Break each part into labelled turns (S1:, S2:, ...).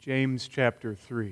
S1: James chapter 3.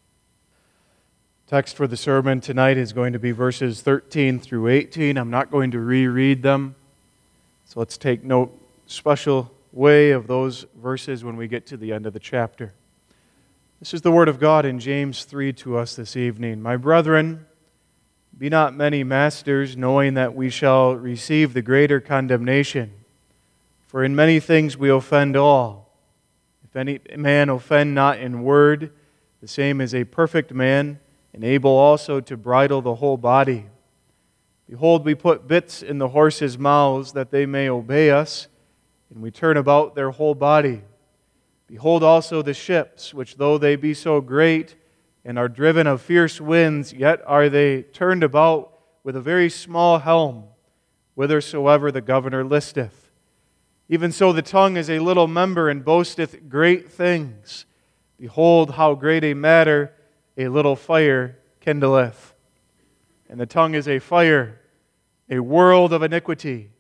S1: Text for the sermon tonight is going to be verses 13 through 18. I'm not going to reread them, so let's take note special way of those verses when we get to the end of the chapter. This is the word of God in James 3 to us this evening. My brethren, be not many masters, knowing that we shall receive the greater condemnation. For in many things we offend all. If any man offend not in word, the same is a perfect man, and able also to bridle the whole body. Behold, we put bits in the horses' mouths, that they may obey us, and we turn about their whole body. Behold also the ships, which though they be so great, and are driven of fierce winds, yet are they turned about with a very small helm, whithersoever the governor listeth. Even so the tongue is a little member, and boasteth great things. Behold, how great a matter a little fire kindleth. And the tongue is a fire, a world of iniquity.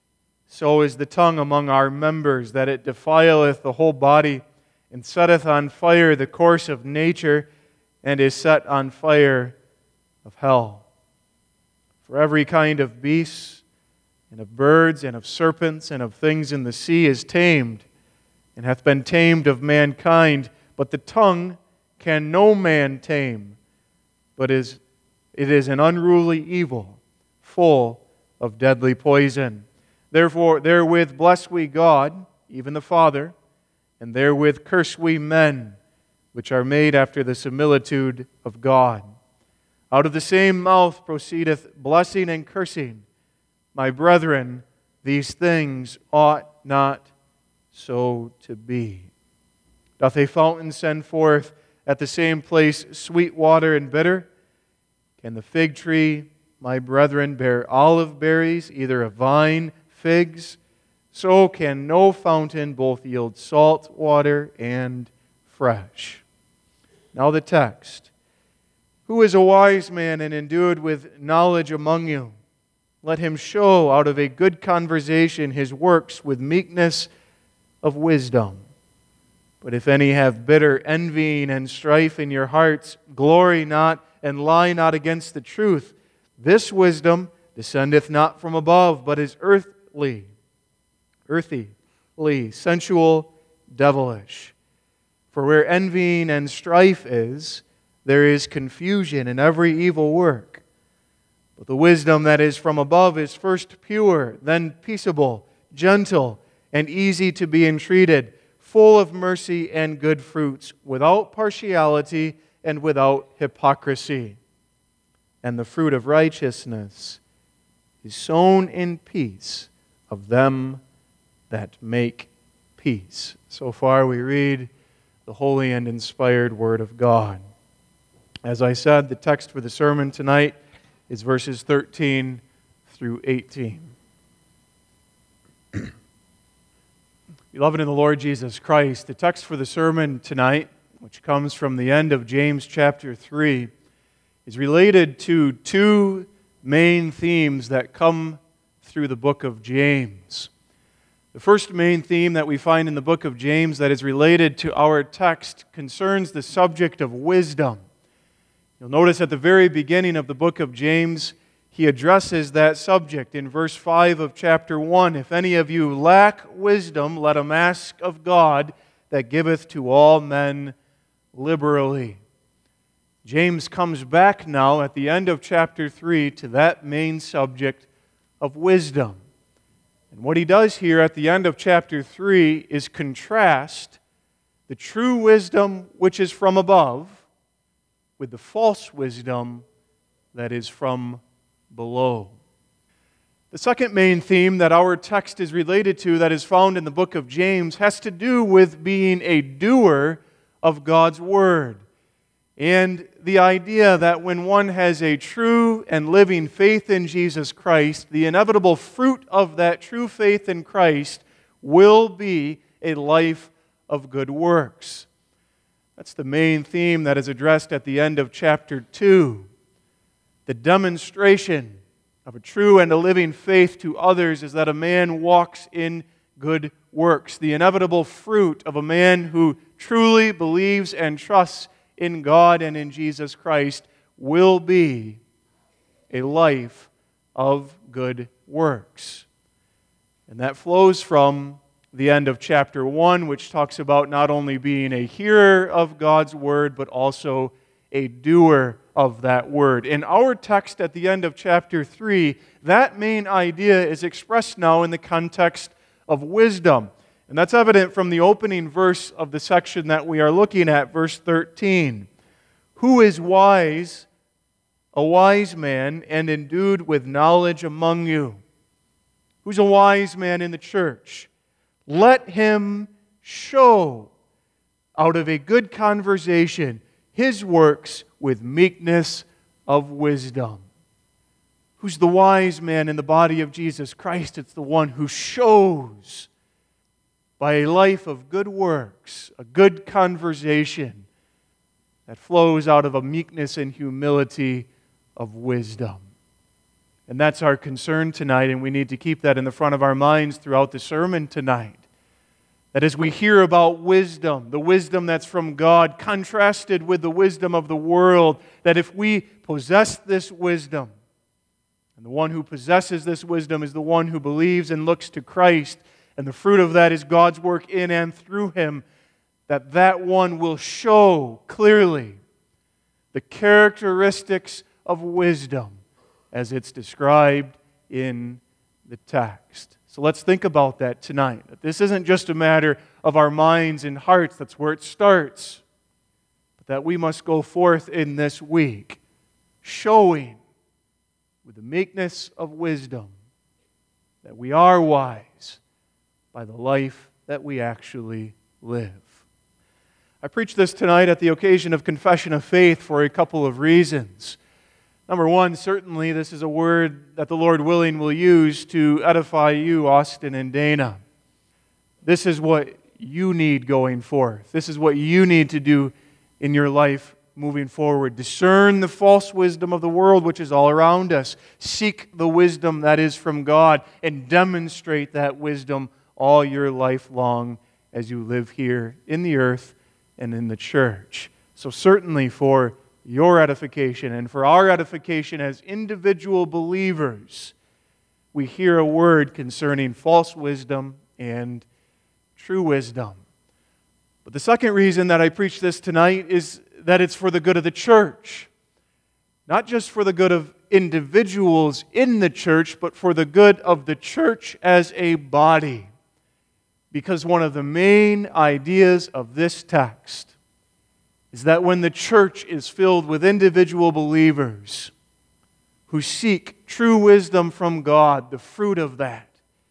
S1: So is the tongue among our members, that it defileth the whole body, and setteth on fire the course of nature, and is set on fire of hell. For every kind of beasts, and of birds, and of serpents, and of things in the sea is tamed, and hath been tamed of mankind, but the tongue can no man tame, but it is an unruly evil, full of deadly poison. Therefore, therewith bless we God, even the Father, and therewith curse we men, which are made after the similitude of God. Out of the same mouth proceedeth blessing and cursing. My brethren, these things ought not so to be. Doth a fountain send forth at the same place sweet water and bitter? Can the fig tree, my brethren, bear olive berries, either a vine, figs? So can no fountain both yield salt water and fresh. Now the text. Who is a wise man and endued with knowledge among you? Let him show out of a good conversation his works with meekness of wisdom. But if any have bitter envying and strife in your hearts, glory not and lie not against the truth. This wisdom descendeth not from above, but is earthy, sensual, devilish. For where envying and strife is, there is confusion in every evil work. But the wisdom that is from above is first pure, then peaceable, gentle, and easy to be entreated, full of mercy and good fruits, without partiality and without hypocrisy. And the fruit of righteousness is sown in peace of them that make peace. So far we read the holy and inspired Word of God. As I said, the text for the sermon tonight is verses 13 through 18. Beloved in the Lord Jesus Christ, the text for the sermon tonight, which comes from the end of James chapter 3, is related to two main themes that come through the book of James. The first main theme that we find in the book of James that is related to our text concerns the subject of wisdom. You'll notice at the very beginning of the book of James, he addresses that subject in verse 5 of chapter 1. If any of you lack wisdom, let him ask of God, that giveth to all men liberally. James comes back now at the end of chapter 3 to that main subject of wisdom. And what he does here at the end of chapter 3 is contrast the true wisdom which is from above with the false wisdom that is from below. The second main theme that our text is related to that is found in the book of James has to do with being a doer of God's Word. And the idea that when one has a true and living faith in Jesus Christ, the inevitable fruit of that true faith in Christ will be a life of good works. That's the main theme that is addressed at the end of chapter 2. The demonstration of a true and a living faith to others is that a man walks in good works. The inevitable fruit of a man who truly believes and trusts in God and in Jesus Christ will be a life of good works. And that flows from the end of chapter 1, which talks about not only being a hearer of God's word, but also a doer of that word. In our text at the end of chapter 3, that main idea is expressed now in the context of wisdom. And that's evident from the opening verse of the section that we are looking at, verse 13. Who is wise, a wise man, and endued with knowledge among you? Who's a wise man in the church? Let him show out of a good conversation his works with meekness of wisdom. Who's the wise man in the body of Jesus Christ? It's the one who shows by a life of good works, a good conversation that flows out of a meekness and humility of wisdom. And that's our concern tonight, and we need to keep that in the front of our minds throughout the sermon tonight. That as we hear about wisdom, the wisdom that's from God, contrasted with the wisdom of the world, that if we possess this wisdom, and the one who possesses this wisdom is the one who believes and looks to Christ, and the fruit of that is God's work in and through him, that one will show clearly the characteristics of wisdom as it's described in the text. So let's think about that tonight. This isn't just a matter of our minds and hearts, that's where it starts. But that we must go forth in this week, showing with the meekness of wisdom that we are wise by the life that we actually live. I preach this tonight at the occasion of Confession of Faith for a couple of reasons. Number one, certainly this is a word that the Lord willing will use to edify you, Austin and Dana. This is what you need going forth. This is what you need to do in your life moving forward. Discern the false wisdom of the world which is all around us. Seek the wisdom that is from God and demonstrate that wisdom all your life long as you live here in the earth and in the church. So certainly for your edification and for our edification as individual believers, we hear a word concerning false wisdom and true wisdom. But the second reason that I preach this tonight is that it's for the good of the church. Not just for the good of individuals in the church, but for the good of the church as a body. Because one of the main ideas of this text is that when the church is filled with individual believers who seek true wisdom from God, the fruit of that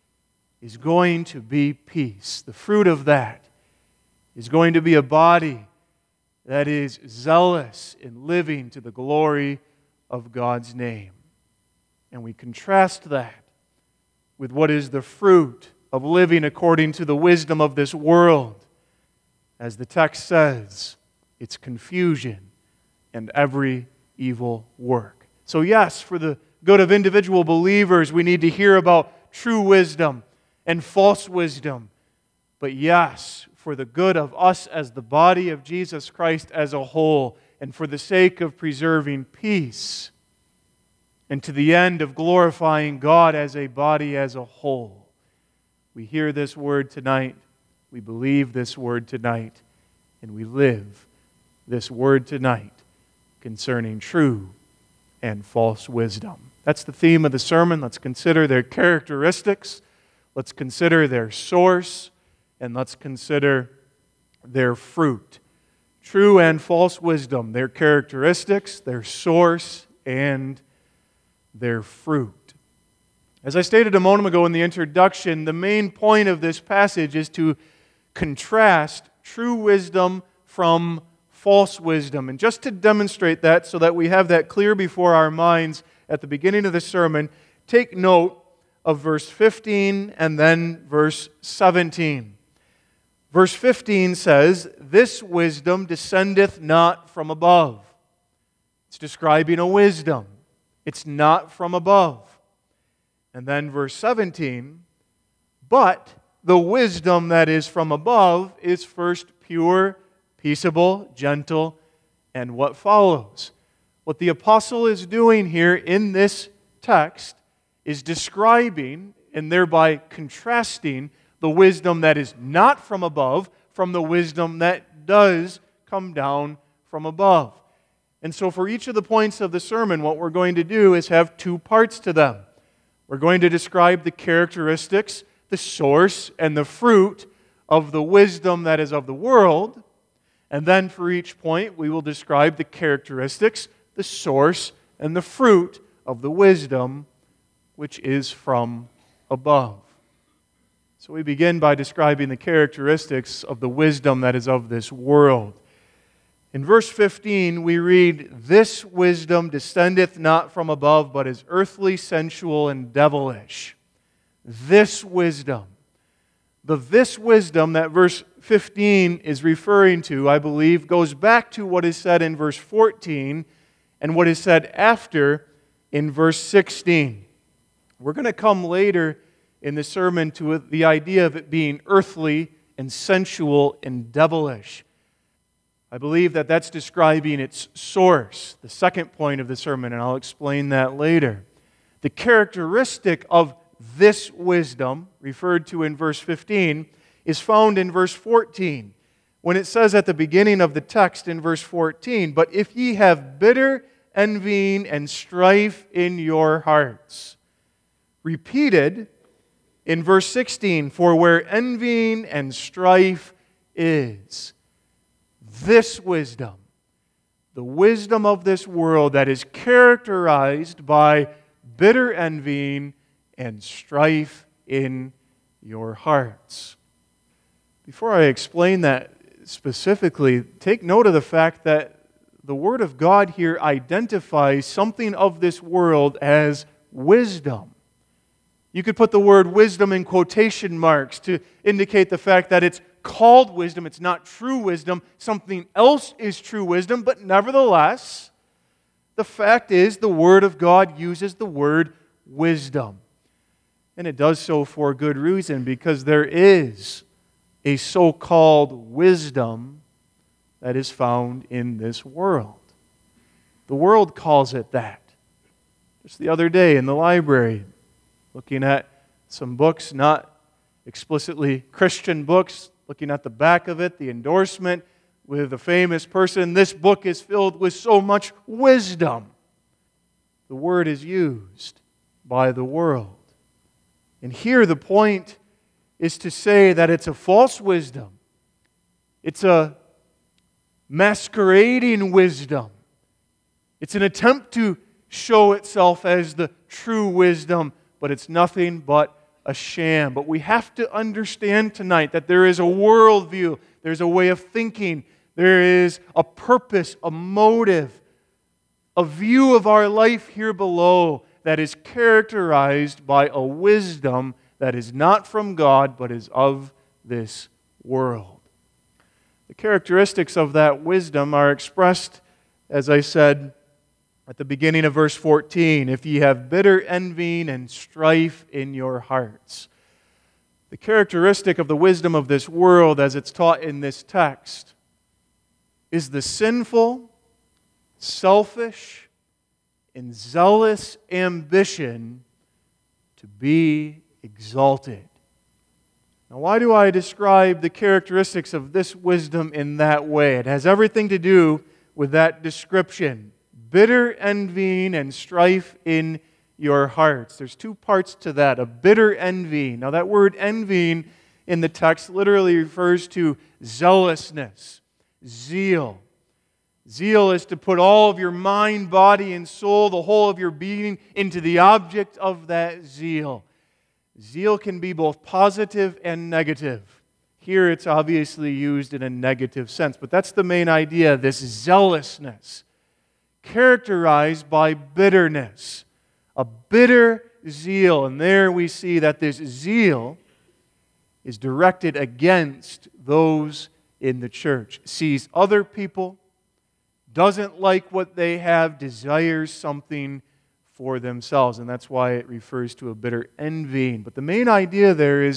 S1: is going to be peace. The fruit of that is going to be a body that is zealous in living to the glory of God's name. And we contrast that with what is the fruit of living according to the wisdom of this world. As the text says, it's confusion and every evil work. So yes, for the good of individual believers, we need to hear about true wisdom and false wisdom. But yes, for the good of us as the body of Jesus Christ as a whole, and for the sake of preserving peace, and to the end of glorifying God as a body as a whole, we hear this word tonight, we believe this word tonight, and we live this word tonight concerning true and false wisdom. That's the theme of the sermon. Let's consider their characteristics. Let's consider their source. And let's consider their fruit. True and false wisdom, their characteristics, their source, and their fruit. As I stated a moment ago in the introduction, the main point of this passage is to contrast true wisdom from false wisdom. And just to demonstrate that, so that we have that clear before our minds at the beginning of the sermon, take note of verse 15 and then verse 17. Verse 15 says, "This wisdom descendeth not from above." It's describing a wisdom. It's not from above. And then verse 17, "But the wisdom that is from above is first pure, peaceable, gentle, and what follows. What the apostle is doing here in this text is describing and thereby contrasting the wisdom that is not from above from the wisdom that does come down from above. And so for each of the points of the sermon, what we're going to do is have two parts to them. We're going to describe the characteristics, the source, and the fruit of the wisdom that is of the world. And then for each point, we will describe the characteristics, the source, and the fruit of the wisdom which is from above. So we begin by describing the characteristics of the wisdom that is of this world. In verse 15, we read, "This wisdom descendeth not from above, but is earthly, sensual, and devilish." This wisdom. This wisdom that verse 15 is referring to, I believe, goes back to what is said in verse 14 and what is said after in verse 16. We're going to come later in the sermon to the idea of it being earthly and sensual and devilish. I believe that that's describing its source, the second point of the sermon, and I'll explain that later. The characteristic of this wisdom, referred to in verse 15, is found in verse 14, when it says at the beginning of the text in verse 14, "But if ye have bitter envying and strife in your hearts." Repeated in verse 16, "For where envying and strife is." This wisdom, the wisdom of this world that is characterized by bitter envying and strife in your hearts. Before I explain that specifically, take note of the fact that the Word of God here identifies something of this world as wisdom. You could put the word wisdom in quotation marks to indicate the fact that it's called wisdom. It's not true wisdom. Something else is true wisdom, but nevertheless, the fact is the Word of God uses the word wisdom. And it does so for good reason, because there is a so-called wisdom that is found in this world. The world calls it that. Just the other day in the library, looking at some books, not explicitly Christian books, looking at the back of it, the endorsement with a famous person, "This book is filled with so much wisdom." The word is used by the world. And here the point is to say that it's a false wisdom. It's a masquerading wisdom. It's an attempt to show itself as the true wisdom, but it's nothing but a sham. But we have to understand tonight that there is a worldview, there's a way of thinking, there is a purpose, a motive, a view of our life here below that is characterized by a wisdom that is not from God, but is of this world. The characteristics of that wisdom are expressed, as I said, at the beginning of verse 14, "If ye have bitter envying and strife in your hearts." The characteristic of the wisdom of this world, as it's taught in this text, is the sinful, selfish, and zealous ambition to be exalted. Now, why do I describe the characteristics of this wisdom in that way? It has everything to do with that description. Bitter envying and strife in your hearts. There's two parts to that. A bitter envying. Now, that word envying in the text literally refers to zealousness, zeal. Zeal is to put all of your mind, body, and soul, the whole of your being, into the object of that zeal. Zeal can be both positive and negative. Here it's obviously used in a negative sense, but that's the main idea, this zealousness, characterized by bitterness, a bitter zeal. And there we see that this zeal is directed against those in the church, sees other people, doesn't like what they have, desires something for themselves. And that's why it refers to a bitter envying. But the main idea there is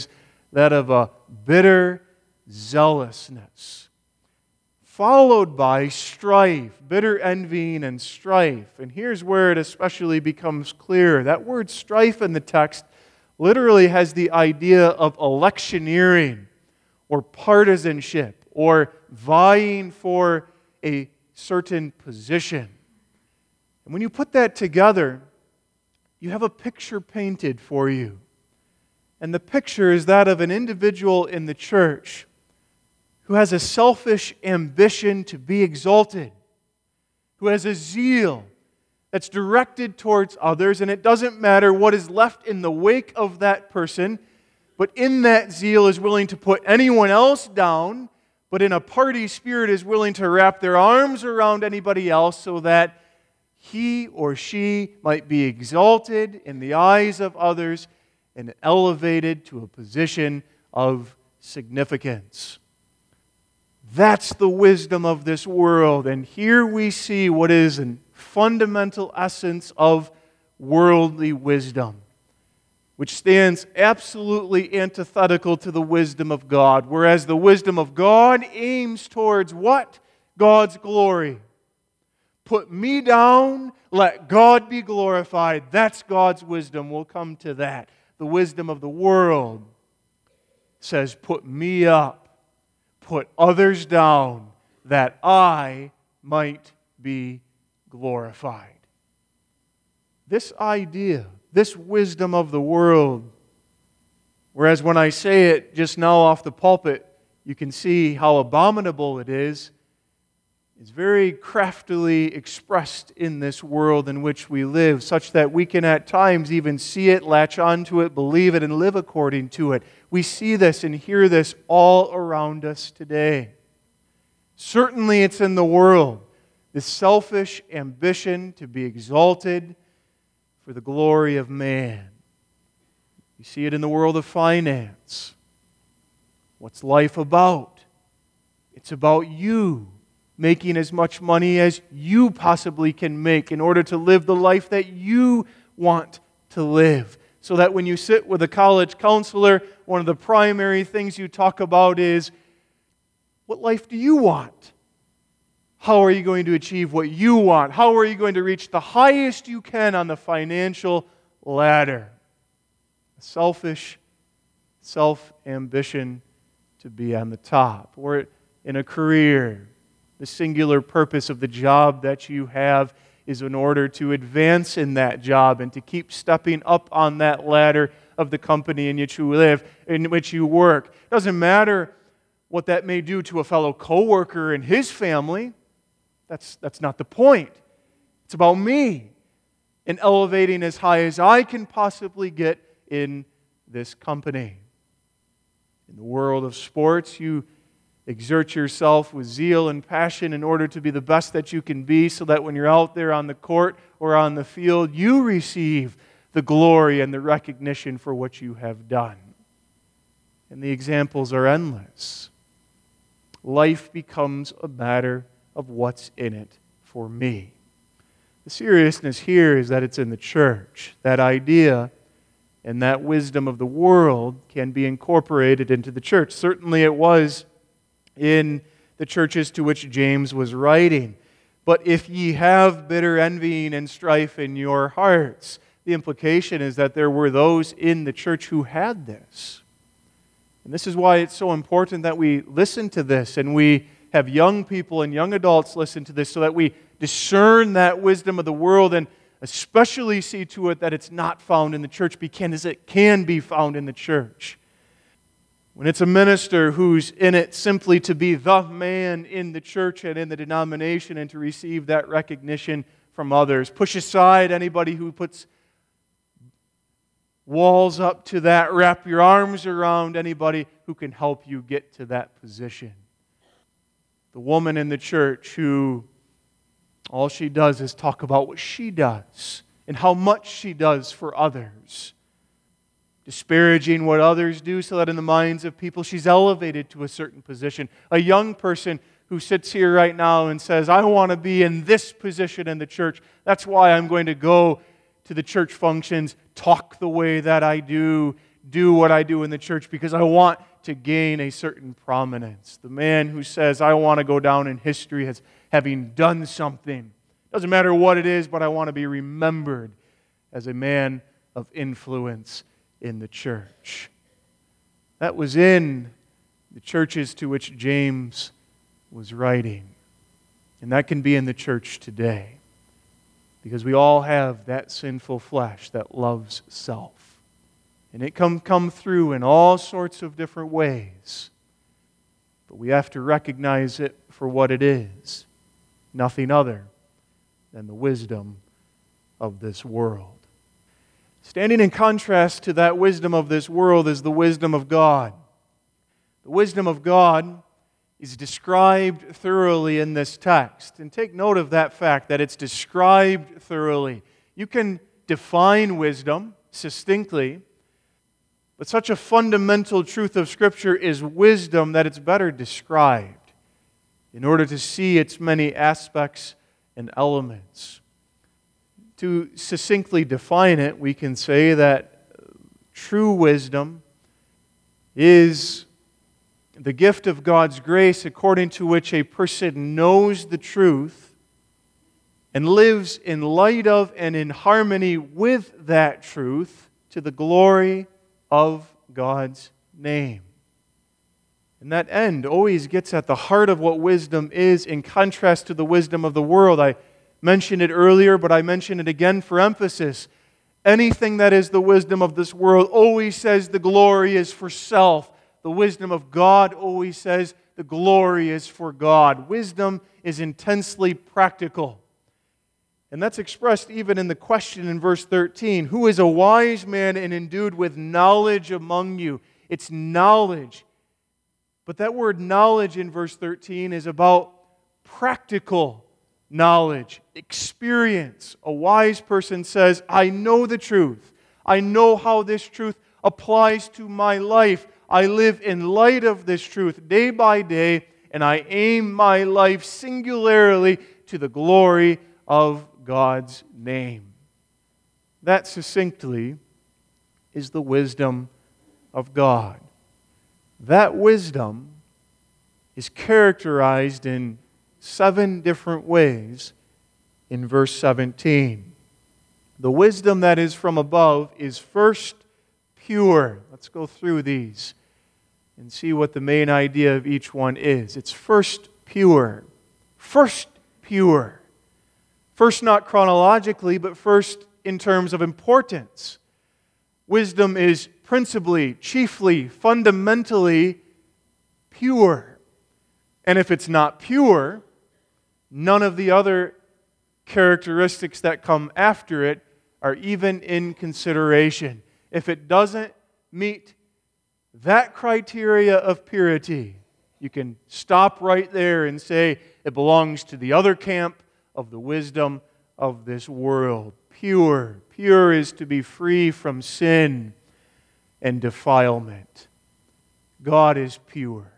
S1: that of a bitter zealousness, followed by strife, bitter envying and strife. And here's where it especially becomes clear. That word strife in the text literally has the idea of electioneering or partisanship or vying for a certain position. And when you put that together, you have a picture painted for you. And the picture is that of an individual in the church who has a selfish ambition to be exalted, who has a zeal that's directed towards others, and it doesn't matter what is left in the wake of that person, but in that zeal is willing to put anyone else down, but in a party spirit is willing to wrap their arms around anybody else so that he or she might be exalted in the eyes of others and elevated to a position of significance. That's the wisdom of this world. And here we see what is a fundamental essence of worldly wisdom, which stands absolutely antithetical to the wisdom of God. Whereas the wisdom of God aims towards what? God's glory. Put me down, let God be glorified. That's God's wisdom. We'll come to that. The wisdom of the world says, put me up, put others down, that I might be glorified. This idea, this wisdom of the world, whereas when I say it just now off the pulpit, you can see how abominable it is very craftily expressed in this world in which we live, such that we can at times even see it, latch onto it, believe it, and live according to it. We see this and hear this all around us today. Certainly it's in the world, this selfish ambition to be exalted for the glory of man. You see it in the world of finance. What's life about? It's about you making as much money as you possibly can make in order to live the life that you want to live. So that when you sit with a college counselor, one of the primary things you talk about is, what life do you want? How are you going to achieve what you want? How are you going to reach the highest you can on the financial ladder? A selfish self-ambition to be on the top, or in a career. The singular purpose of the job that you have is in order to advance in that job and to keep stepping up on that ladder of the company in which you live, in which you work. It doesn't matter what that may do to a fellow coworker and his family. That's not the point. It's about me and elevating as high as I can possibly get in this company. In the world of sports, you exert yourself with zeal and passion in order to be the best that you can be, so that when you're out there on the court or on the field, you receive the glory and the recognition for what you have done. And the examples are endless. Life becomes a matter of what's in it for me. The seriousness here is that it's in the church. That idea and that wisdom of the world can be incorporated into the church. Certainly it was in the churches to which James was writing. But if ye have bitter envying and strife in your hearts, the implication is that there were those in the church who had this. And this is why it's so important that we listen to this and we have young people and young adults listen to this, so that we discern that wisdom of the world and especially see to it that it's not found in the church, because it can be found in the church. When it's a minister who's in it simply to be the man in the church and in the denomination and to receive that recognition from others, push aside anybody who puts walls up to that, wrap your arms around anybody who can help you get to that position. The woman in the church who all she does is talk about what she does and how much she does for others, disparaging what others do so that in the minds of people she's elevated to a certain position. A young person who sits here right now and says, I want to be in this position in the church. That's why I'm going to go to the church functions, talk the way that I do do what I do in the church because I want to gain a certain prominence. The man who says, I want to go down in history as having done something. Doesn't matter what it is, but I want to be remembered as a man of influence in the church. That was in the churches to which James was writing. And that can be in the church today. Because we all have that sinful flesh that loves self. And it can come through in all sorts of different ways. But we have to recognize it for what it is. Nothing other than the wisdom of this world. Standing in contrast to that wisdom of this world is the wisdom of God. The wisdom of God is described thoroughly in this text. And take note of that fact, that it's described thoroughly. You can define wisdom succinctly, but such a fundamental truth of Scripture is wisdom that it's better described in order to see its many aspects and elements. To succinctly define it, we can say that true wisdom is the gift of God's grace according to which a person knows the truth and lives in light of and in harmony with that truth to the glory of God's name. And that end always gets at the heart of what wisdom is in contrast to the wisdom of the world. I mentioned it earlier, but I mention it again for emphasis. Anything that is the wisdom of this world always says the glory is for self. The wisdom of God always says the glory is for God. Wisdom is intensely practical. And that's expressed even in the question in verse 13. Who is a wise man and endued with knowledge among you? It's knowledge. But that word knowledge in verse 13 is about practical knowledge, experience. A wise person says, I know the truth. I know how this truth applies to my life. I live in light of this truth day by day, and I aim my life singularly to the glory of God's name. That succinctly is the wisdom of God. That wisdom is characterized in 7 different ways in verse 17. The wisdom that is from above is first pure. Let's go through these and see what the main idea of each one is. It's first pure. First pure. First not chronologically, but first in terms of importance. Wisdom is principally, chiefly, fundamentally pure. And if it's not pure, none of the other characteristics that come after it are even in consideration. If it doesn't meet that criteria of purity, you can stop right there and say it belongs to the other camp of the wisdom of this world. Pure. Pure is to be free from sin and defilement. God is pure.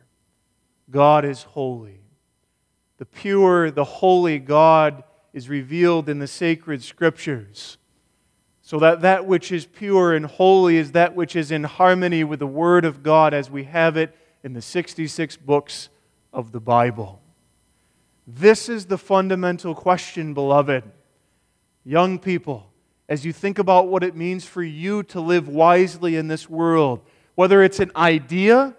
S1: God is holy. The pure, the holy God is revealed in the sacred Scriptures, so that that which is pure and holy is that which is in harmony with the Word of God as we have it in the 66 books of the Bible. This is the fundamental question, beloved. Young people, as you think about what it means for you to live wisely in this world, whether it's an idea,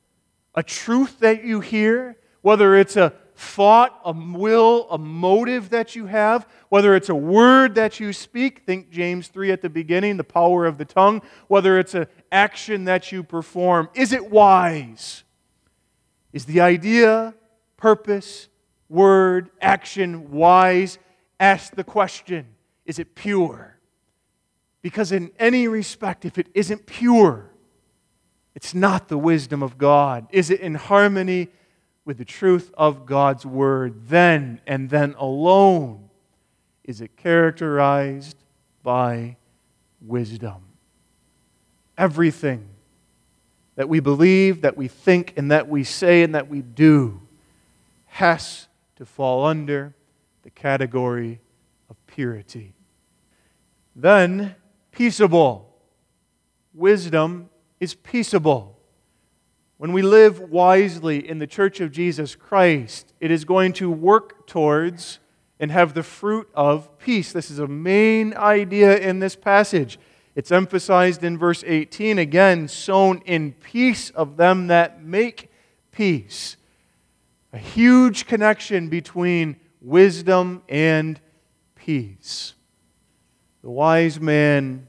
S1: a truth that you hear, whether it's a thought, a will, a motive that you have, whether it's a word that you speak, think James 3 at the beginning, the power of the tongue, whether it's an action that you perform, is it wise? Is the idea, purpose, word, action wise? Ask the question, is it pure? Because in any respect, if it isn't pure, it's not the wisdom of God. Is it in harmony with the truth of God's Word? Then and then alone is it characterized by wisdom. Everything that we believe, that we think, and that we say, and that we do has to fall under the category of purity. Then, peaceable. Wisdom is peaceable. When we live wisely in the church of Jesus Christ, it is going to work towards and have the fruit of peace. This is a main idea in this passage. It's emphasized in verse 18, again, sown in peace of them that make peace. A huge connection between wisdom and peace. The wise man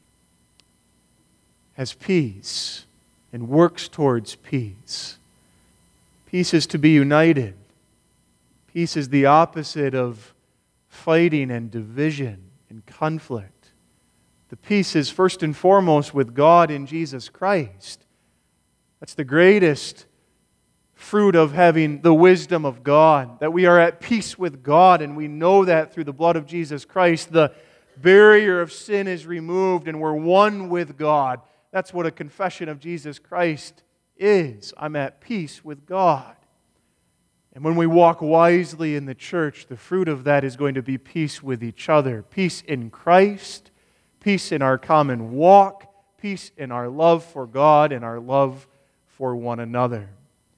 S1: has peace and works towards peace. Peace is to be united. Peace is the opposite of fighting and division and conflict. The peace is first and foremost with God in Jesus Christ. That's the greatest fruit of having the wisdom of God, that we are at peace with God, and we know that through the blood of Jesus Christ. The barrier of sin is removed and we're one with God. That's what a confession of Jesus Christ is. I'm at peace with God. And when we walk wisely in the church, the fruit of that is going to be peace with each other. Peace in Christ, peace in our common walk, peace in our love for God and our love for one another.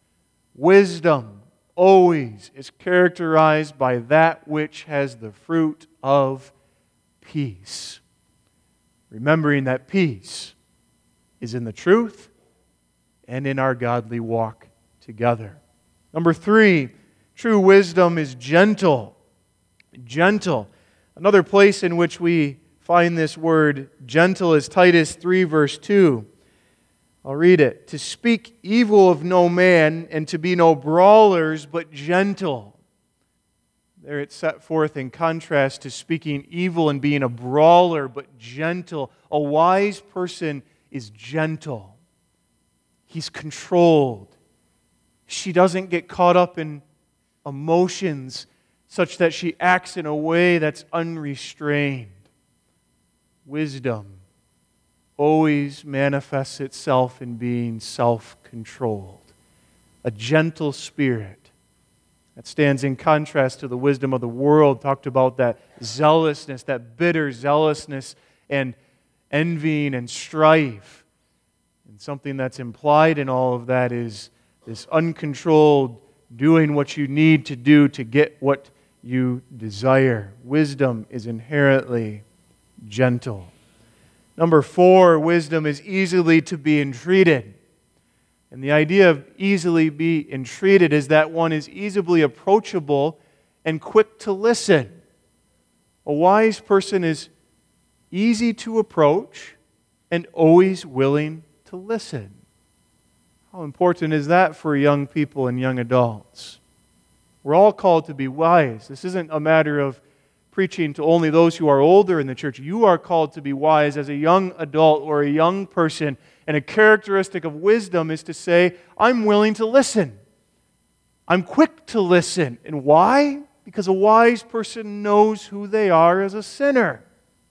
S1: Wisdom always is characterized by that which has the fruit of peace. Remembering that peace is in the truth and in our godly walk together. Number 3, true wisdom is gentle. Gentle. Another place in which we find this word gentle is Titus 3, verse 2. I'll read it. To speak evil of no man, and to be no brawlers, but gentle. There it's set forth in contrast to speaking evil and being a brawler, but gentle. A wise person is gentle. He's controlled. She doesn't get caught up in emotions such that she acts in a way that's unrestrained. Wisdom always manifests itself in being self-controlled. A gentle spirit. That stands in contrast to the wisdom of the world. Talked about that zealousness, that bitter zealousness and envying and strife. And something that's implied in all of that is this uncontrolled doing what you need to do to get what you desire. Wisdom is inherently gentle. Number 4, wisdom is easily to be entreated. And the idea of easily be entreated is that one is easily approachable and quick to listen. A wise person is easy to approach and always willing to listen. How important is that for young people and young adults? We're all called to be wise. This isn't a matter of preaching to only those who are older in the church. You are called to be wise as a young adult or a young person. And a characteristic of wisdom is to say, I'm willing to listen. I'm quick to listen. And why? Because a wise person knows who they are as a sinner.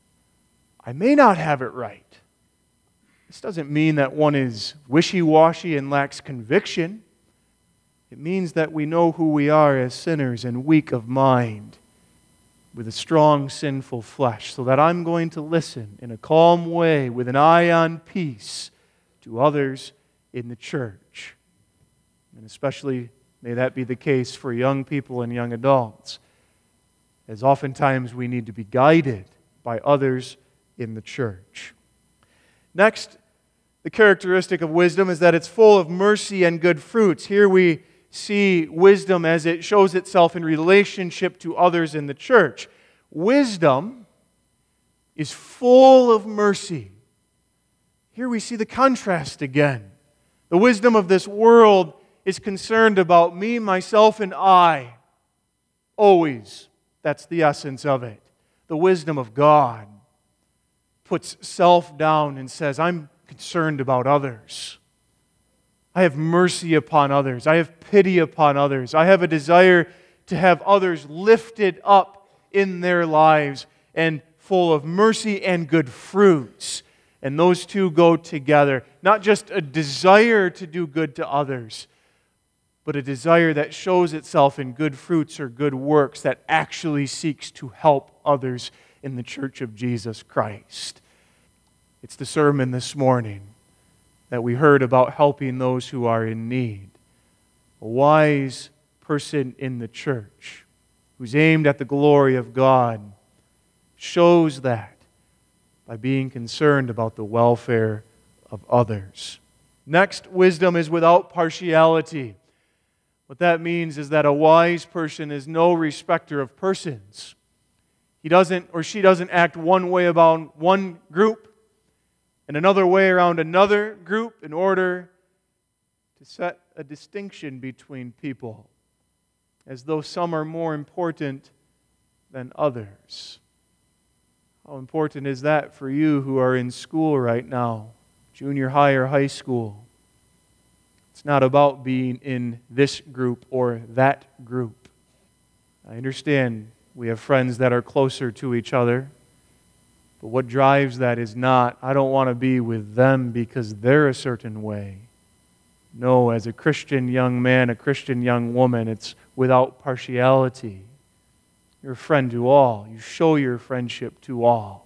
S1: I may not have it right. This doesn't mean that one is wishy-washy and lacks conviction. It means that we know who we are as sinners and weak of mind, with a strong sinful flesh, so that I'm going to listen in a calm way with an eye on peace to others in the church. And especially may that be the case for young people and young adults, as oftentimes we need to be guided by others in the church. Next, the characteristic of wisdom is that it's full of mercy and good fruits. Here we see wisdom as it shows itself in relationship to others in the church. Wisdom is full of mercy. Here we see the contrast again. The wisdom of this world is concerned about me, myself, and I. Always. That's the essence of it. The wisdom of God puts self down and says, I'm concerned about others. I have mercy upon others. I have pity upon others. I have a desire to have others lifted up in their lives and full of mercy and good fruits. And those two go together. Not just a desire to do good to others, but a desire that shows itself in good fruits or good works that actually seeks to help others in the church of Jesus Christ. It's the sermon this morning. that we heard about helping those who are in need. A wise person in the church who's aimed at the glory of God shows that by being concerned about the welfare of others. Next, wisdom is without partiality. What that means is that a wise person is no respecter of persons. He doesn't or she doesn't act one way about one group and another way around another group in order to set a distinction between people, as though some are more important than others. How important is that for you who are in school right now, junior high or high school? It's not about being in this group or that group. I understand we have friends that are closer to each other, but what drives that is not, I don't want to be with them because they're a certain way. No, as a Christian young man, a Christian young woman, it's without partiality. You're a friend to all. You show your friendship to all.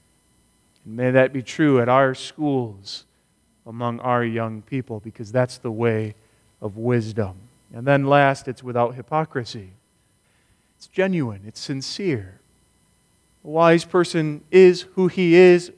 S1: And may that be true at our schools, among our young people, because that's the way of wisdom. And then last, it's without hypocrisy. It's genuine. It's sincere. A wise person is who he is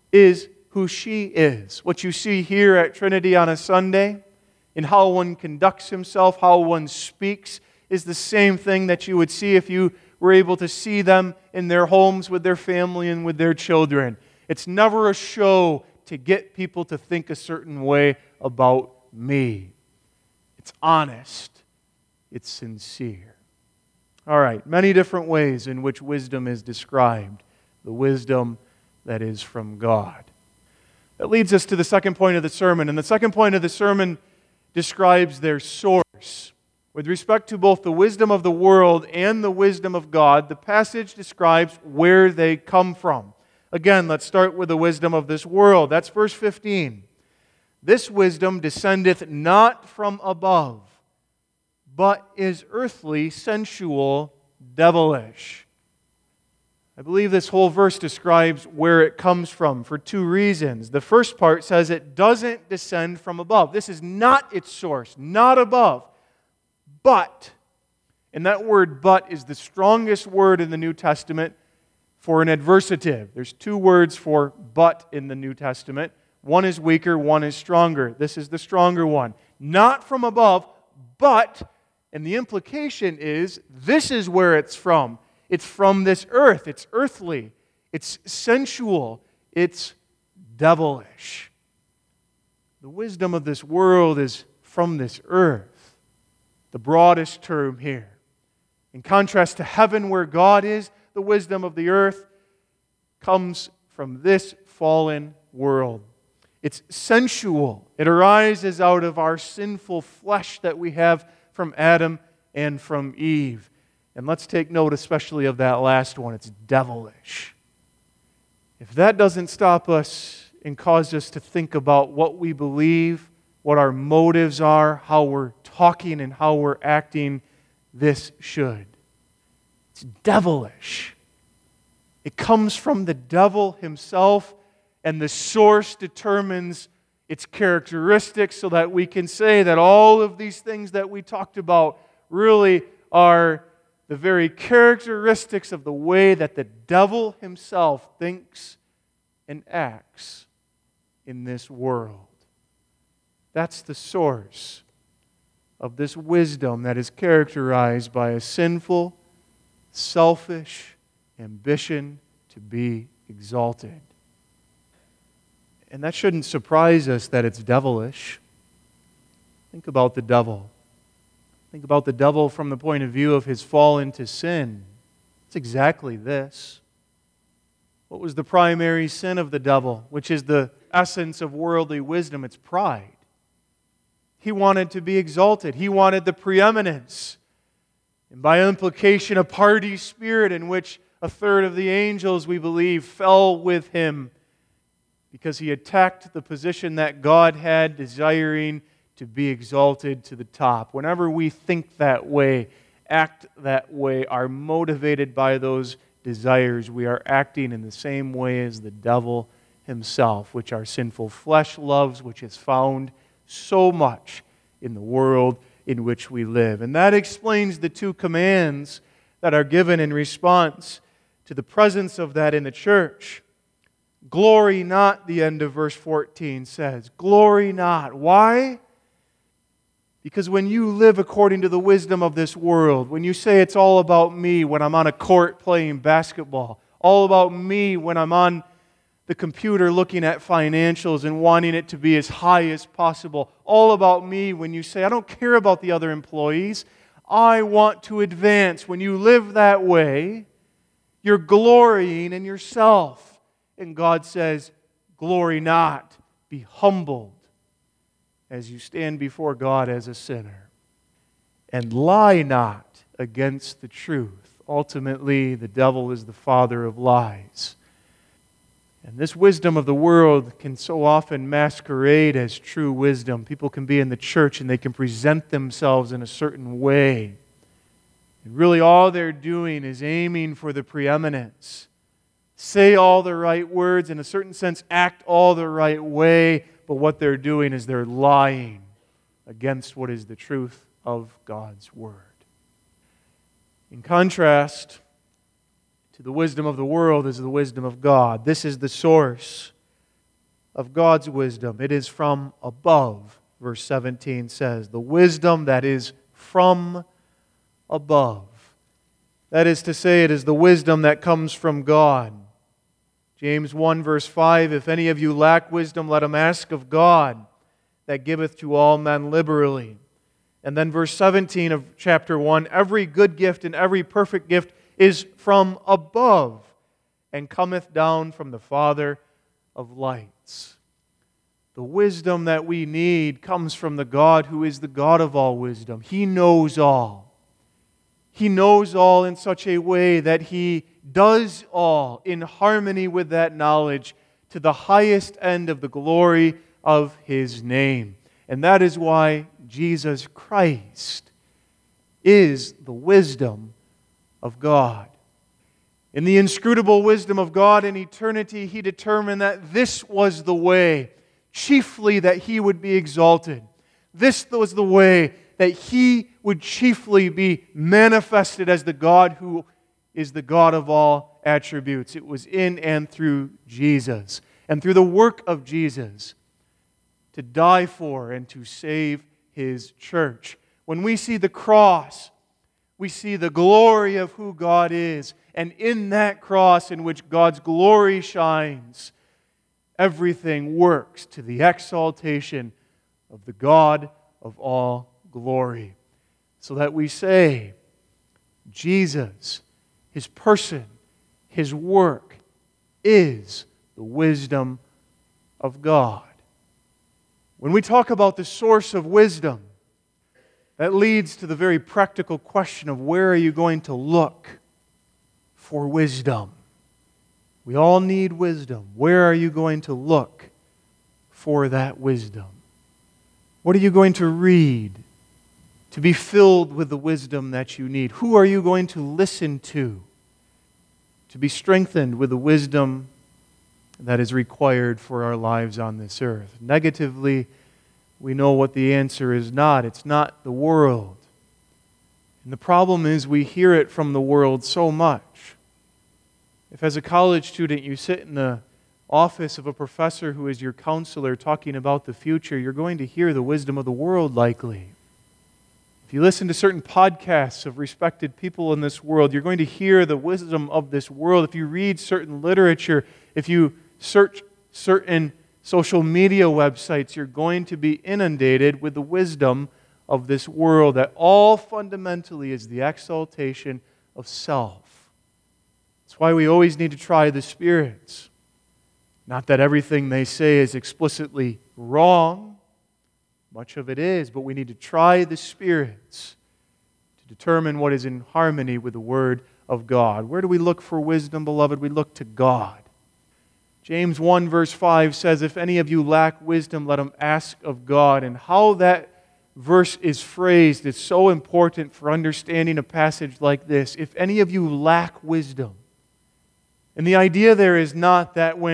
S1: who she is. What you see here at Trinity on a Sunday, in how one conducts himself, how one speaks, is the same thing that you would see if you were able to see them in their homes with their family and with their children. It's never a show to get people to think a certain way about me. It's honest. It's sincere. All right, many different ways in which wisdom is described. The wisdom that is from God. That leads us to the second point of the sermon. And the second point of the sermon describes their source. With respect to both the wisdom of the world and the wisdom of God, the passage describes where they come from. Again, let's start with the wisdom of this world. That's verse 15. This wisdom descendeth not from above, but is earthly, sensual, devilish. I believe this whole verse describes where it comes from for two reasons. The first part says it doesn't descend from above. This is not its source, not above. But, and that word but is the strongest word in the New Testament for an adversative. There's two words for but in the New Testament. One is weaker, one is stronger. This is the stronger one. Not from above, but, and the implication is, this is where it's from. It's from this earth. It's earthly. It's sensual. It's devilish. The wisdom of this world is from this earth. The broadest term here. In contrast to heaven where God is, the wisdom of the earth comes from this fallen world. It's sensual. It arises out of our sinful flesh that we have from Adam and from Eve. And let's take note especially of that last one. It's devilish. If that doesn't stop us and cause us to think about what we believe, what our motives are, how we're talking and how we're acting, this should. It's devilish. It comes from the devil himself, and the source determines its characteristics so that we can say that all of these things that we talked about really are the very characteristics of the way that the devil himself thinks and acts in this world. That's the source of this wisdom that is characterized by a sinful, selfish ambition to be exalted. And that shouldn't surprise us that it's devilish. Think about the devil. Think about the devil from the point of view of his fall into sin. It's exactly this. What was the primary sin of the devil, which is the essence of worldly wisdom? It's pride. He wanted to be exalted. He wanted the preeminence. And by implication, a party spirit in which a third of the angels, we believe, fell with him because he attacked the position that God had, desiring to be exalted to the top. Whenever we think that way, act that way, are motivated by those desires, we are acting in the same way as the devil Himself, which our sinful flesh loves, which is found so much in the world in which we live. And that explains the two commands that are given in response to the presence of that in the church. Glory not, the end of verse 14 says. Glory not. Why? Because when you live according to the wisdom of this world, when you say it's all about me when I'm on a court playing basketball, all about me when I'm on the computer looking at financials and wanting it to be as high as possible, all about me when you say, I don't care about the other employees, I want to advance. When you live that way, you're glorying in yourself. And God says, glory not, be humbled as you stand before God as a sinner. And lie not against the truth. Ultimately, the devil is the father of lies. And this wisdom of the world can so often masquerade as true wisdom. People can be in the church and they can present themselves in a certain way. And really all they're doing is aiming for the preeminence. Say all the right words, in a certain sense, act all the right way, but what they're doing is they're lying against what is the truth of God's Word. In contrast to the wisdom of the world is the wisdom of God. This is the source of God's wisdom. It is from above, verse 17 says. The wisdom that is from above. That is to say, it is the wisdom that comes from God. James 1 verse 5, if any of you lack wisdom, let him ask of God, that giveth to all men liberally. And then verse 17 of chapter 1, every good gift and every perfect gift is from above, and cometh down from the Father of lights. The wisdom that we need comes from the God who is the God of all wisdom. He knows all. He knows all in such a way that He does all in harmony with that knowledge to the highest end of the glory of His name. And that is why Jesus Christ is the wisdom of God. In the inscrutable wisdom of God in eternity, He determined that this was the way, chiefly that He would be exalted. This was the way that He would chiefly be manifested as the God who is the God of all attributes. It was in and through Jesus, and through the work of Jesus, to die for and to save His church. When we see the cross, we see the glory of who God is. And in that cross in which God's glory shines, everything works to the exaltation of the God of all glory. So that we say, Jesus, His person, His work is the wisdom of God. When we talk about the source of wisdom, that leads to the very practical question of where are you going to look for wisdom? We all need wisdom. Where are you going to look for that wisdom? What are you going to read to be filled with the wisdom that you need? Who are you going to listen to be strengthened with the wisdom that is required for our lives on this earth? Negatively, we know what the answer is not. It's not the world. And the problem is we hear it from the world so much. If as a college student you sit in the office of a professor who is your counselor talking about the future, you're going to hear the wisdom of the world likely. If you listen to certain podcasts of respected people in this world, you're going to hear the wisdom of this world. If you read certain literature, if you search certain social media websites, you're going to be inundated with the wisdom of this world that all fundamentally is the exaltation of self. That's why we always need to try the spirits. Not that everything they say is explicitly wrong. Much of it is, but we need to try the spirits to determine what is in harmony with the Word of God. Where do we look for wisdom, beloved? We look to God. James 1 verse 5 says, if any of you lack wisdom, let him ask of God. And how that verse is phrased is so important for understanding a passage like this. If any of you lack wisdom. And the idea there is not that when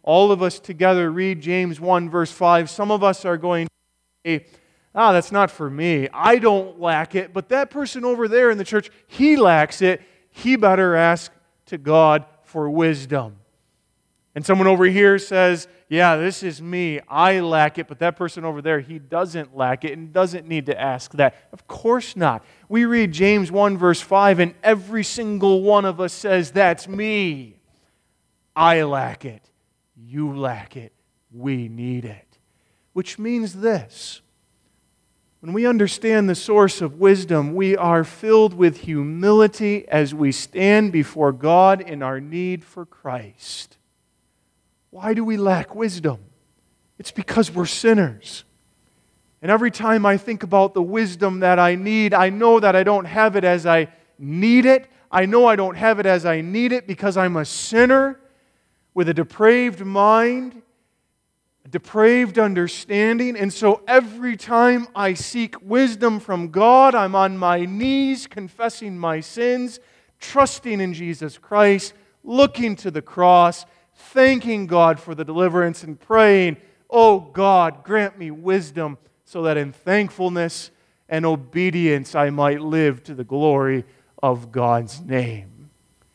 S1: all of us together read James 1 verse 5, some of us are going to say, that's not for me. I don't lack it, but that person over there in the church, he lacks it. He better ask to God for wisdom. And someone over here says, yeah, this is me. I lack it, but that person over there, he doesn't lack it and doesn't need to ask that. Of course not. We read James 1 verse 5 and every single one of us says, that's me. I lack it. You lack it. We need it. Which means this. When we understand the source of wisdom, we are filled with humility as we stand before God in our need for Christ. Why do we lack wisdom? It's because we're sinners. And every time I think about the wisdom that I need, I know that I don't have it as I need it. I know I don't have it as I need it because I'm a sinner with a depraved mind, a depraved understanding. And so every time I seek wisdom from God, I'm on my knees confessing my sins, trusting in Jesus Christ, looking to the cross, thanking God for the deliverance and praying, oh God, grant me wisdom so that in thankfulness and obedience I might live to the glory of God's name.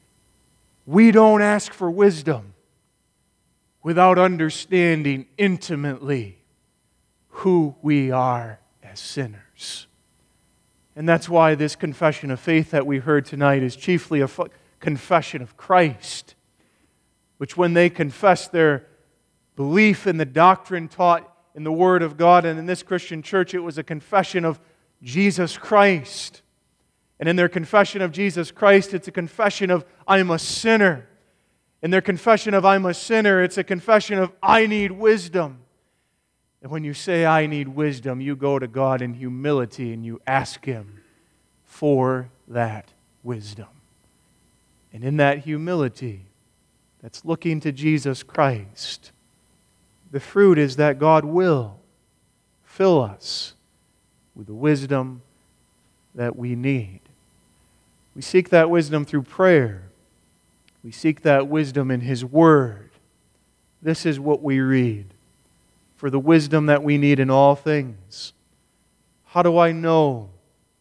S1: We don't ask for wisdom without understanding intimately who we are as sinners. And that's why this confession of faith that we heard tonight is chiefly a confession of Christ, which when they confess their belief in the doctrine taught in the Word of God, and in this Christian church it was a confession of Jesus Christ. And in their confession of Jesus Christ, it's a confession of, I'm a sinner. In their confession of, I'm a sinner, it's a confession of, I need wisdom. And when you say, I need wisdom, you go to God in humility and you ask Him for that wisdom. And in that humility, that's looking to Jesus Christ, the fruit is that God will fill us with the wisdom that we need. We seek that wisdom through prayer. We seek that wisdom in His Word. This is what we read. For the wisdom that we need in all things. How do I know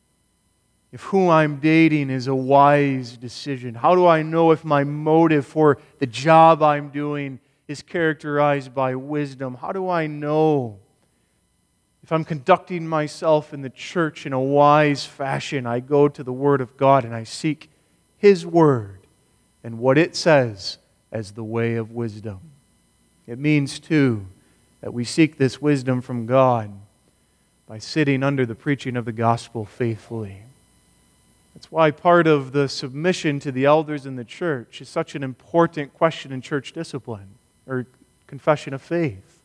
S1: if who I'm dating is a wise decision? How do I know if my motive for the job I'm doing is characterized by wisdom? How do I know if I'm conducting myself in the church in a wise fashion? I go to the Word of God and I seek His Word and what it says as the way of wisdom. It means, too, that we seek this wisdom from God by sitting under the preaching of the gospel faithfully. That's why part of the submission to the elders in the church is such an important question in church discipline, or confession of faith.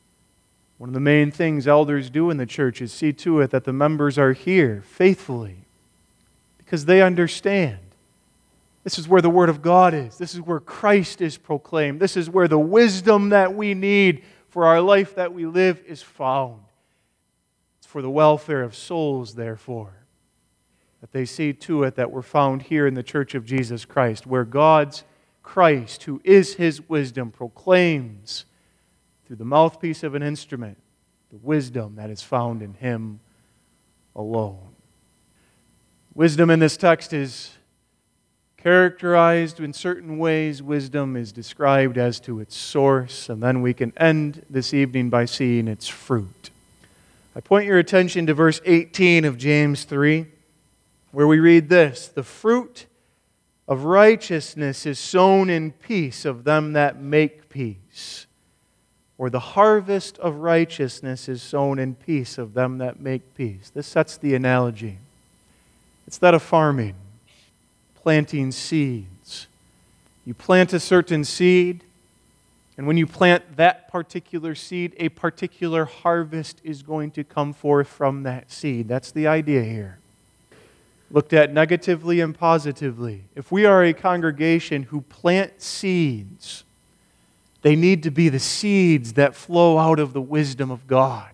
S1: One of the main things elders do in the church is see to it that the members are here faithfully, because they understand this is where the Word of God is. This is where Christ is proclaimed. This is where the wisdom that we need for our life that we live is found. It's for the welfare of souls, therefore, that they see to it that we're found here in the Church of Jesus Christ, where God's Christ, who is His wisdom, proclaims through the mouthpiece of an instrument the wisdom that is found in Him alone. Wisdom in this text is characterized in certain ways. Wisdom is described as to its source, and then we can end this evening by seeing its fruit. I point your attention to verse 18 of James 3, where we read this: the fruit of righteousness is sown in peace of them that make peace. Or the harvest of righteousness is sown in peace of them that make peace. This sets the analogy. It's that of farming, planting seeds. You plant a certain seed, and when you plant that particular seed, a particular harvest is going to come forth from that seed. That's the idea here. Looked at negatively and positively. If we are a congregation who plant seeds, they need to be the seeds that flow out of the wisdom of God.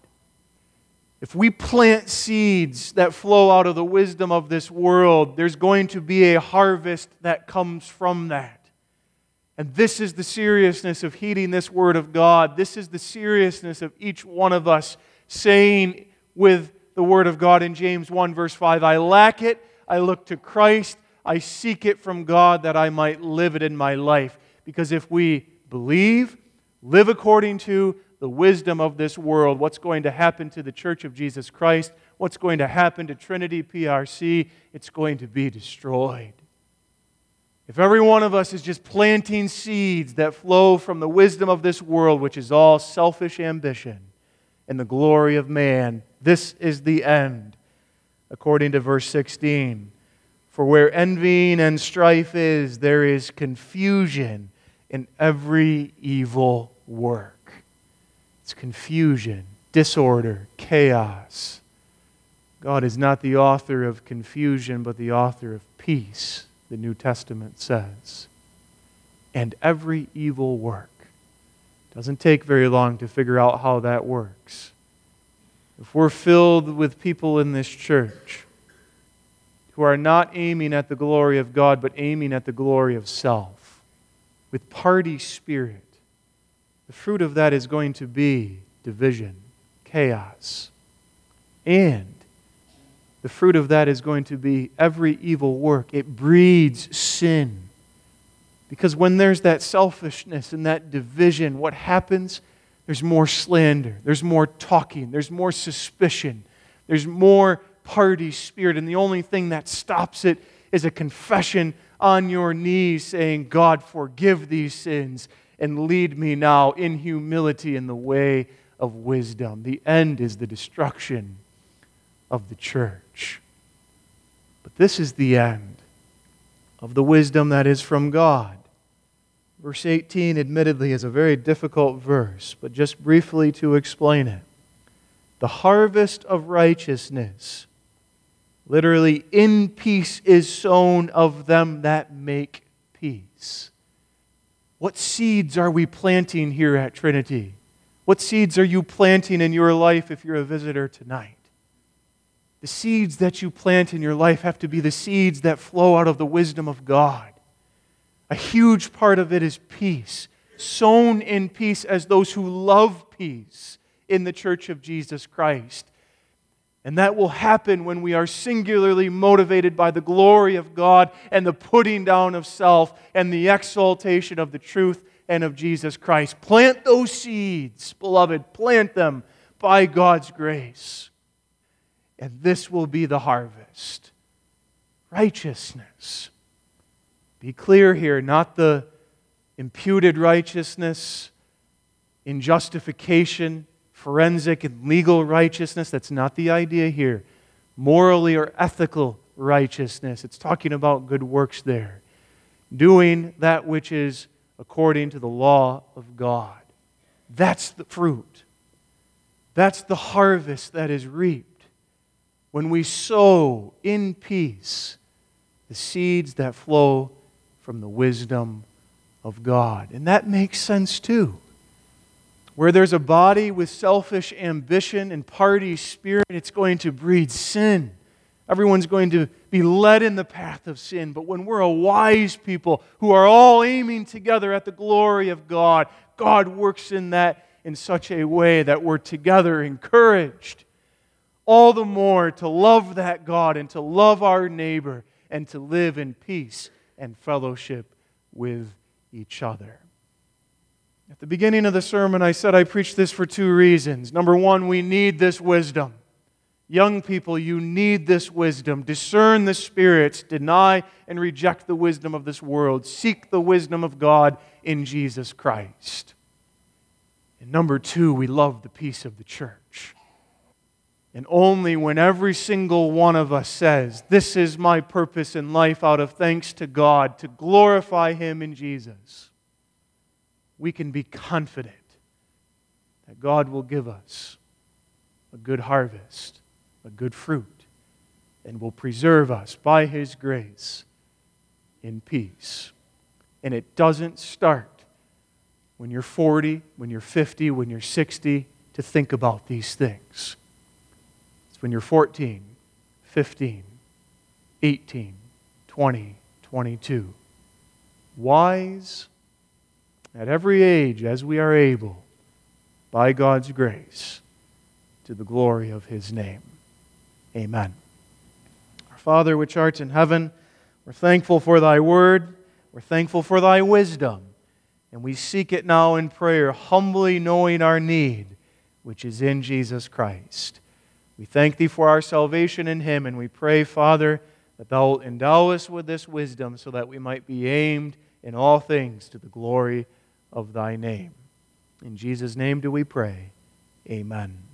S1: If we plant seeds that flow out of the wisdom of this world, there's going to be a harvest that comes from that. And this is the seriousness of heeding this Word of God. This is the seriousness of each one of us saying with the Word of God in James 1 verse 5, I lack it, I look to Christ, I seek it from God that I might live it in my life. Because if we believe, live according to the wisdom of this world, what's going to happen to the Church of Jesus Christ, what's going to happen to Trinity PRC, it's going to be destroyed. If every one of us is just planting seeds that flow from the wisdom of this world, which is all selfish ambition and the glory of man, this is the end, according to verse 16. For where envying and strife is, there is confusion in every evil work. It's confusion, disorder, chaos. God is not the author of confusion, but the author of peace, the New Testament says. And every evil work. It doesn't take very long to figure out how that works. If we're filled with people in this church who are not aiming at the glory of God, but aiming at the glory of self, with party spirit, the fruit of that is going to be division, chaos. And the fruit of that is going to be every evil work. It breeds sin. Because when there's that selfishness and that division, what happens? There's more slander, there's more talking, there's more suspicion, there's more party spirit. And the only thing that stops it is a confession on your knees saying, God, forgive these sins and lead me now in humility in the way of wisdom. The end is the destruction of the church. But this is the end of the wisdom that is from God. Verse 18, admittedly, is a very difficult verse, but just briefly to explain it. The harvest of righteousness, literally, in peace is sown of them that make peace. What seeds are we planting here at Trinity? What seeds are you planting in your life if you're a visitor tonight? The seeds that you plant in your life have to be the seeds that flow out of the wisdom of God. A huge part of it is peace, sown in peace as those who love peace in the Church of Jesus Christ. And that will happen when we are singularly motivated by the glory of God and the putting down of self and the exaltation of the truth and of Jesus Christ. Plant those seeds, beloved. Plant them by God's grace. And this will be the harvest. Righteousness. Be clear here, not the imputed righteousness in justification, forensic and legal righteousness. That's not the idea here. Morally or ethical righteousness. It's talking about good works there. Doing that which is according to the law of God. That's the fruit. That's the harvest that is reaped when we sow in peace the seeds that flow from the wisdom of God. And that makes sense too. Where there's a body with selfish ambition and party spirit, it's going to breed sin. Everyone's going to be led in the path of sin. But when we're a wise people who are all aiming together at the glory of God, God works in that in such a way that we're together encouraged all the more to love that God and to love our neighbor and to live in peace and fellowship with each other. At the beginning of the sermon, I said I preach this for two reasons. Number one, we need this wisdom. Young people, you need this wisdom. Discern the spirits. Deny and reject the wisdom of this world. Seek the wisdom of God in Jesus Christ. And number two, we love the peace of the church. And only when every single one of us says, this is my purpose in life out of thanks to God, to glorify Him in Jesus, we can be confident that God will give us a good harvest, a good fruit, and will preserve us by His grace in peace. And it doesn't start when you're 40, when you're 50, when you're 60 to think about these things. When you're 14, 15, 18, 20, 22. Wise at every age as we are able, by God's grace, to the glory of His name. Amen. Our Father, which art in heaven, we're thankful for Thy word. We're thankful for Thy wisdom. And we seek it now in prayer, humbly knowing our need, which is in Jesus Christ. We thank Thee for our salvation in Him, and we pray, Father, that Thou wilt endow us with this wisdom so that we might be aimed in all things to the glory of Thy name. In Jesus' name do we pray. Amen.